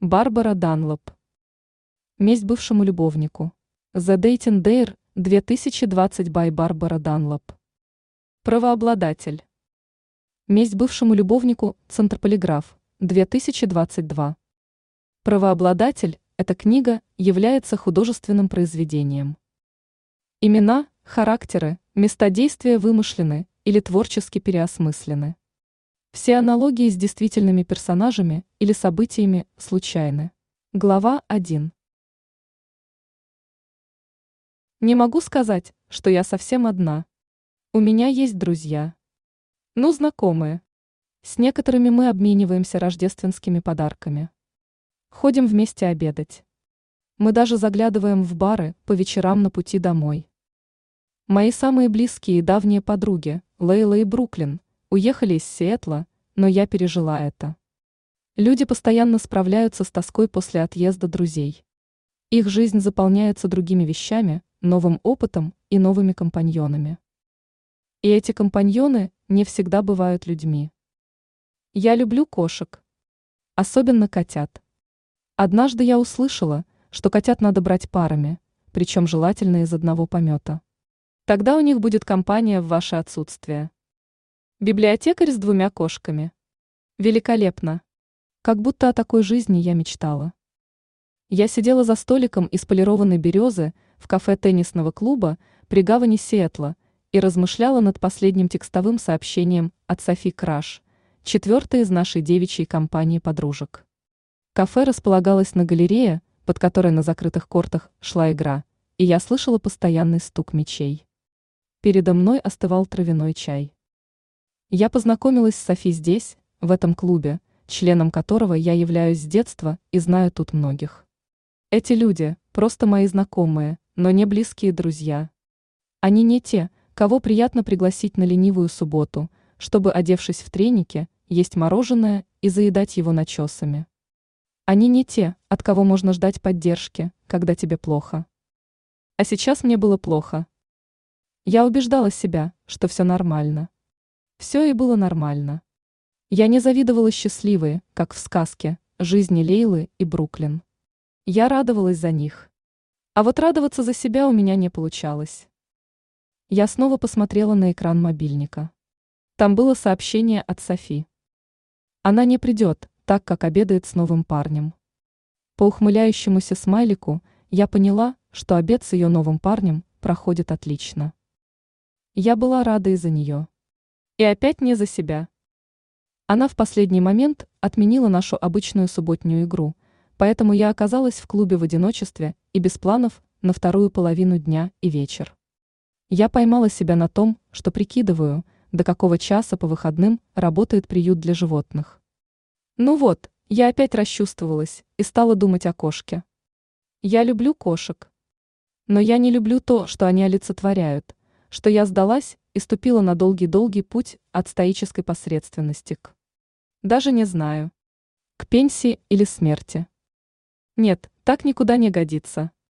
Барбара Данлоп. Месть бывшему любовнику. The Dating Dare 2020 by Барбара Данлоп. Правообладатель. Месть бывшему любовнику. Центр Полиграф. 2022. Правообладатель. Эта книга является художественным произведением. Имена, характеры, места действия вымышлены или творчески переосмыслены. Все аналогии с действительными персонажами или событиями случайны. Глава 1. Не могу сказать, что я совсем одна. У меня есть друзья. Ну, знакомые. С некоторыми мы обмениваемся рождественскими подарками. Ходим вместе обедать. Мы даже заглядываем в бары по вечерам на пути домой. Мои самые близкие и давние подруги, Лейла и Бруклин, уехали из Сиэтла, но я пережила это. Люди постоянно справляются с тоской после отъезда друзей. Их жизнь заполняется другими вещами, новым опытом и новыми компаньонами. И эти компаньоны не всегда бывают людьми. Я люблю кошек. Особенно котят. Однажды я услышала, что котят надо брать парами, причем желательно из одного помета. Тогда у них будет компания в ваше отсутствие. Библиотекарь с 2 кошками. Великолепно. Как будто о такой жизни я мечтала. Я сидела за столиком из полированной березы в кафе теннисного клуба при гавани Сиэтла и размышляла над последним текстовым сообщением от Софи Краш, 4-й из нашей девичьей компании подружек. Кафе располагалось на галерее, под которой на закрытых кортах шла игра, и я слышала постоянный стук мячей. Передо мной остывал травяной чай. Я познакомилась с Софи здесь, в этом клубе, членом которого я являюсь с детства и знаю тут многих. Эти люди – просто мои знакомые, но не близкие друзья. Они не те, кого приятно пригласить на ленивую субботу, чтобы, одевшись в треники, есть мороженое и заедать его начесами. Они не те, от кого можно ждать поддержки, когда тебе плохо. А сейчас мне было плохо. Я убеждала себя, что все нормально. Все и было нормально. Я не завидовала счастливой, как в сказке, жизни Лейлы и Бруклин. Я радовалась за них. А вот радоваться за себя у меня не получалось. Я снова посмотрела на экран мобильника. Там было сообщение от Софи. Она не придет, так как обедает с новым парнем. По ухмыляющемуся смайлику я поняла, что обед с ее новым парнем проходит отлично. Я была рада из-за нее. И опять не за себя. Она в последний момент отменила нашу обычную субботнюю игру, поэтому я оказалась в клубе в одиночестве и без планов на вторую половину дня и вечер. Я поймала себя на том, что прикидываю, до какого часа по выходным работает приют для животных. Ну вот, я опять расчувствовалась и стала думать о кошке. Я люблю кошек. Но я не люблю то, что они олицетворяют, что я сдалась и ступила на долгий-долгий путь от стоической посредственности к... Даже не знаю. К пенсии или смерти. Нет, так никуда не годится.